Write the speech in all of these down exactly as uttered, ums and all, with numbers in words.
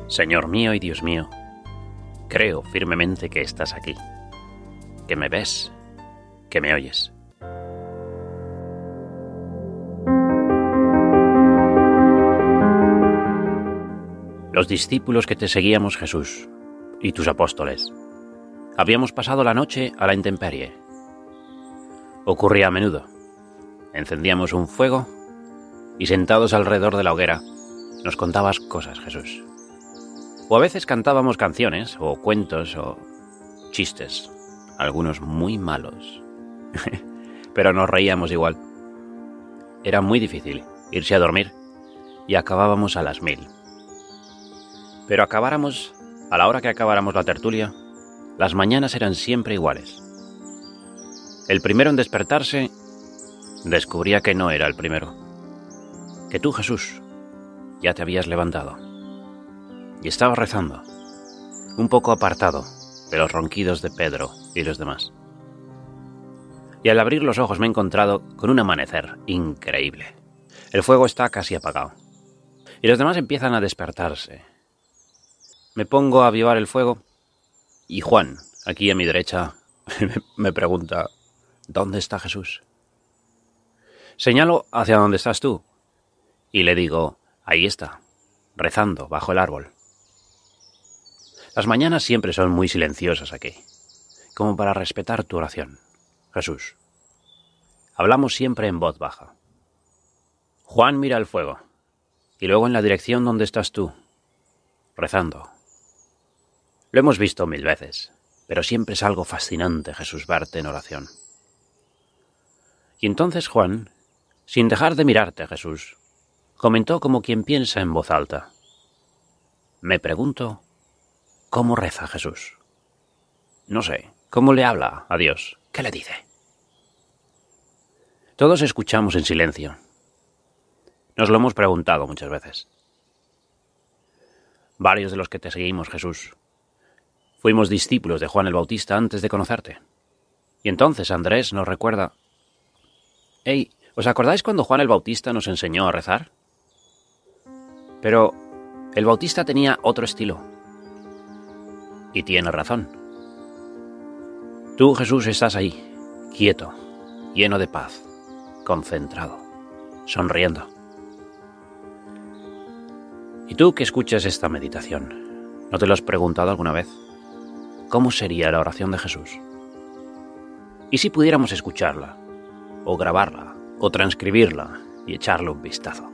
Señor mío y Dios mío, creo firmemente que estás aquí, que me ves, que me oyes. Los discípulos que te seguíamos, Jesús, y tus apóstoles, habíamos pasado la noche a la intemperie. Ocurría a menudo. Encendíamos un fuego y sentados alrededor de la hoguera nos contabas cosas, Jesús. O a veces cantábamos canciones, o cuentos, o chistes, algunos muy malos. Pero nos reíamos igual. Era muy difícil irse a dormir y acabábamos a las mil. Pero acabáramos, a la hora que acabáramos la tertulia, las mañanas eran siempre iguales. El primero en despertarse descubría que no era el primero, que tú, Jesús, ya te habías levantado y estabas rezando, un poco apartado de los ronquidos de Pedro y los demás. Y al abrir los ojos me he encontrado con un amanecer increíble. El fuego está casi apagado y los demás empiezan a despertarse. Me pongo a avivar el fuego y Juan, aquí a mi derecha, me pregunta: ¿dónde está Jesús? Señalo hacia donde estás tú y le digo: ahí está, rezando bajo el árbol. Las mañanas siempre son muy silenciosas aquí, como para respetar tu oración, Jesús. Hablamos siempre en voz baja. Juan mira el fuego y luego en la dirección donde estás tú, rezando. Lo hemos visto mil veces, pero siempre es algo fascinante, Jesús, verte en oración. Y entonces Juan, sin dejar de mirarte, Jesús, comentó como quien piensa en voz alta: me pregunto, ¿cómo reza Jesús? No sé, ¿cómo le habla a Dios? ¿Qué le dice? Todos escuchamos en silencio. Nos lo hemos preguntado muchas veces. Varios de los que te seguimos, Jesús, fuimos discípulos de Juan el Bautista antes de conocerte. Y entonces Andrés nos recuerda: «Hey, ¿os acordáis cuando Juan el Bautista nos enseñó a rezar? Pero el Bautista tenía otro estilo». Y tiene razón. Tú, Jesús, estás ahí, quieto, lleno de paz, concentrado, sonriendo. Y tú que escuchas esta meditación, ¿no te lo has preguntado alguna vez? ¿Cómo sería la oración de Jesús? ¿Y si pudiéramos escucharla, o grabarla, o transcribirla y echarle un vistazo?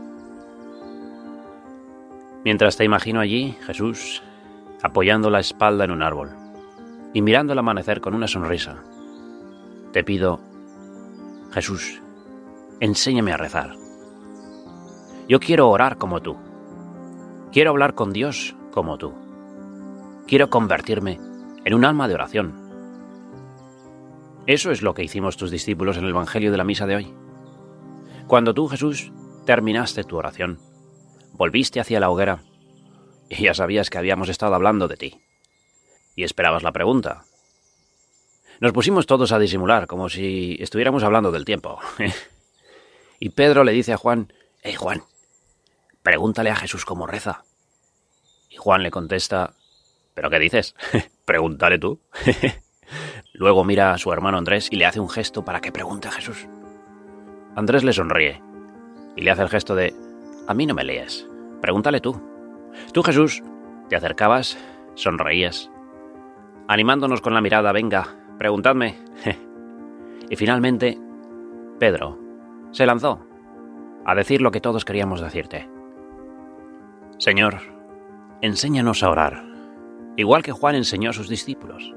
Mientras te imagino allí, Jesús, apoyando la espalda en un árbol y mirando el amanecer con una sonrisa, te pido: Jesús, enséñame a rezar. Yo quiero orar como tú. Quiero hablar con Dios como tú. Quiero convertirme en un alma de oración. Eso es lo que hicimos tus discípulos en el Evangelio de la misa de hoy. Cuando tú, Jesús, terminaste tu oración, volviste hacia la hoguera y ya sabías que habíamos estado hablando de ti. Y esperabas la pregunta. Nos pusimos todos a disimular, como si estuviéramos hablando del tiempo. Y Pedro le dice a Juan: «Hey, Juan, pregúntale a Jesús cómo reza». Y Juan le contesta: «¿Pero qué dices? Pregúntale tú». Luego mira a su hermano Andrés y le hace un gesto para que pregunte a Jesús. Andrés le sonríe y le hace el gesto de: «A mí no me lees, pregúntale tú». Tú, Jesús, te acercabas, sonreías, animándonos con la mirada: «Venga, preguntadme». Y finalmente, Pedro se lanzó a decir lo que todos queríamos decirte. Señor, enséñanos a orar, igual que Juan enseñó a sus discípulos.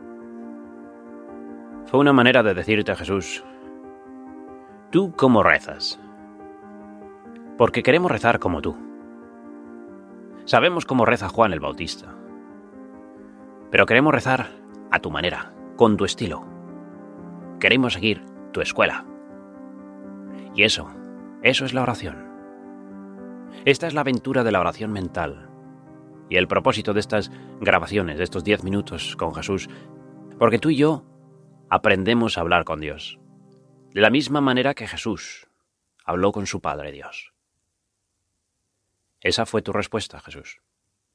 Fue una manera de decirte a Jesús: ¿tú cómo rezas? Porque queremos rezar como tú. Sabemos cómo reza Juan el Bautista, pero queremos rezar a tu manera, con tu estilo. Queremos seguir tu escuela. Y eso, eso es la oración. Esta es la aventura de la oración mental y el propósito de estas grabaciones, de estos diez minutos con Jesús, porque tú y yo aprendemos a hablar con Dios, de la misma manera que Jesús habló con su Padre Dios. Esa fue tu respuesta, Jesús.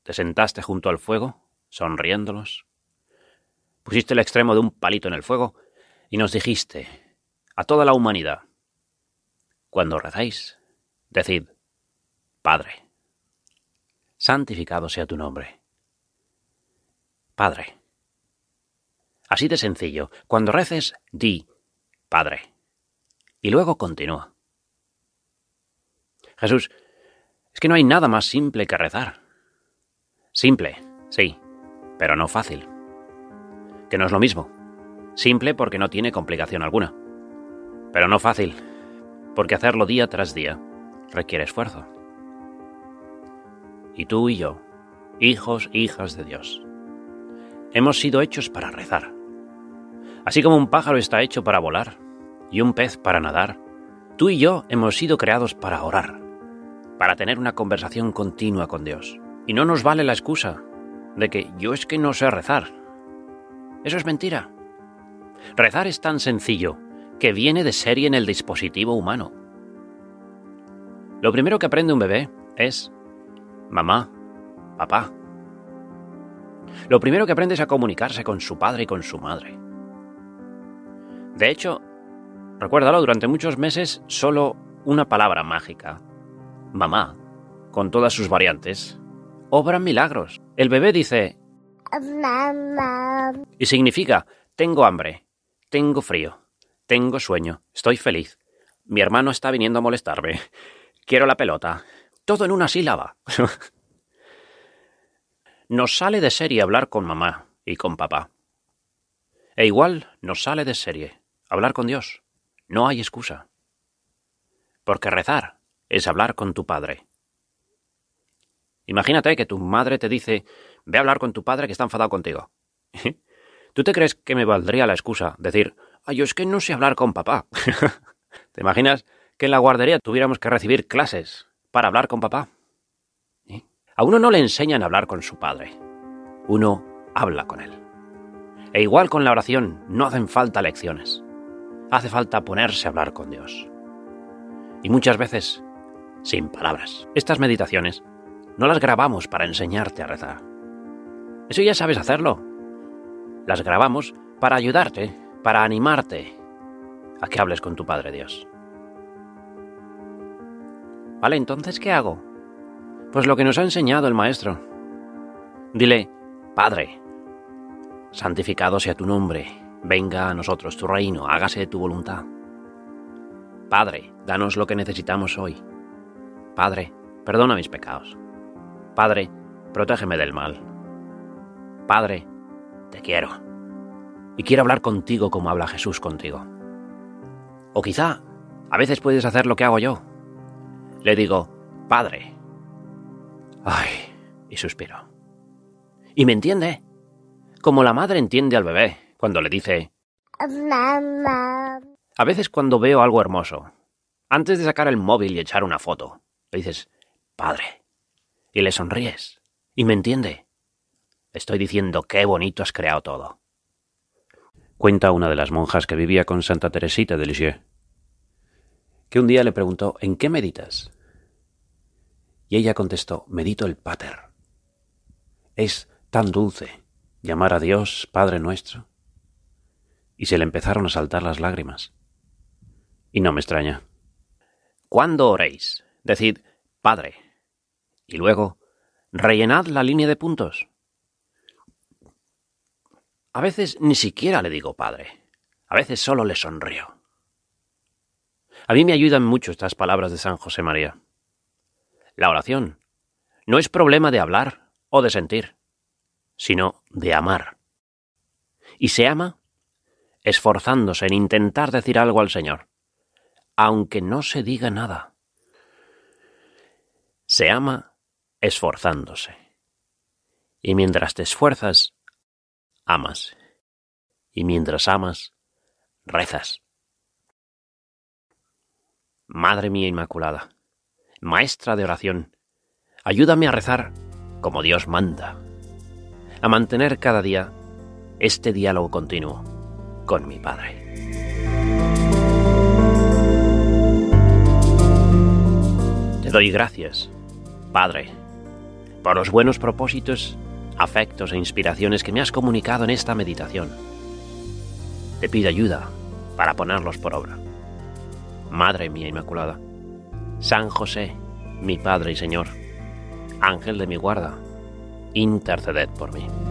te sentaste junto al fuego, sonriéndolos, pusiste el extremo de un palito en el fuego y nos dijiste a toda la humanidad: cuando rezáis, decid: Padre, santificado sea tu nombre. Padre. Así de sencillo. Cuando reces, di: Padre. Y luego continúa. Jesús, es que no hay nada más simple que rezar. Simple, sí, pero no fácil. Que no es lo mismo. Simple porque no tiene complicación alguna. Pero no fácil, porque hacerlo día tras día requiere esfuerzo. Y tú y yo, hijos, hijas de Dios, hemos sido hechos para rezar. Así como un pájaro está hecho para volar y un pez para nadar, tú y yo hemos sido creados para orar, para tener una conversación continua con Dios. Y no nos vale la excusa de que yo es que no sé rezar. Eso es mentira. Rezar es tan sencillo que viene de serie en el dispositivo humano. Lo primero que aprende un bebé es mamá, papá. Lo primero que aprende es a comunicarse con su padre y con su madre. De hecho, recuérdalo, durante muchos meses solo una palabra mágica, mamá, con todas sus variantes, obra milagros. El bebé dice mamá y significa tengo hambre, tengo frío, tengo sueño, estoy feliz, mi hermano está viniendo a molestarme, quiero la pelota. Todo en una sílaba. Nos sale de serie hablar con mamá y con papá. E igual nos sale de serie hablar con Dios. No hay excusa. Porque rezar es hablar con tu padre. Imagínate que tu madre te dice: ve a hablar con tu padre que está enfadado contigo. ¿Tú te crees que me valdría la excusa decir: ay, yo es que no sé hablar con papá? ¿Te imaginas que en la guardería tuviéramos que recibir clases para hablar con papá? ¿Eh? A uno no le enseñan a hablar con su padre. Uno habla con él. E igual con la oración, no hacen falta lecciones. Hace falta ponerse a hablar con Dios. Y muchas veces, sin palabras. Estas meditaciones no las grabamos para enseñarte a rezar. Eso ya sabes hacerlo. Las grabamos para ayudarte, para animarte a que hables con tu Padre Dios. Vale, entonces, ¿qué hago? Pues lo que nos ha enseñado el Maestro. Dile: Padre, santificado sea tu nombre, venga a nosotros tu reino, hágase tu voluntad. Padre, danos lo que necesitamos hoy. Padre, perdona mis pecados. Padre, protégeme del mal. Padre, te quiero. Y quiero hablar contigo como habla Jesús contigo. O quizá, a veces puedes hacer lo que hago yo. Le digo: Padre. Ay, y suspiro. Y me entiende, como la madre entiende al bebé cuando le dice mamá. A veces cuando veo algo hermoso, antes de sacar el móvil y echar una foto, le dices: Padre. Y le sonríes. Y me entiende. Estoy diciendo: qué bonito has creado todo. Cuenta una de las monjas que vivía con Santa Teresita de Lisieux, que un día le preguntó: ¿en qué meditas? Y ella contestó: medito el Pater. Es tan dulce llamar a Dios Padre nuestro. Y se le empezaron a saltar las lágrimas. Y no me extraña. Cuando oréis, decid: Padre. Y luego, rellenad la línea de puntos. A veces ni siquiera le digo Padre. A veces solo le sonrío. A mí me ayudan mucho estas palabras de San José María. La oración no es problema de hablar o de sentir, sino de amar. Y se ama esforzándose en intentar decir algo al Señor, aunque no se diga nada. Se ama esforzándose. Y mientras te esfuerzas, amas. Y mientras amas, rezas. Madre mía Inmaculada, Maestra de oración, ayúdame a rezar como Dios manda, a mantener cada día este diálogo continuo con mi Padre. Te doy gracias, Padre, por los buenos propósitos, afectos e inspiraciones que me has comunicado en esta meditación. Te pido ayuda para ponerlos por obra. Madre mía Inmaculada, San José, mi Padre y Señor, Ángel de mi guarda, interceded por mí.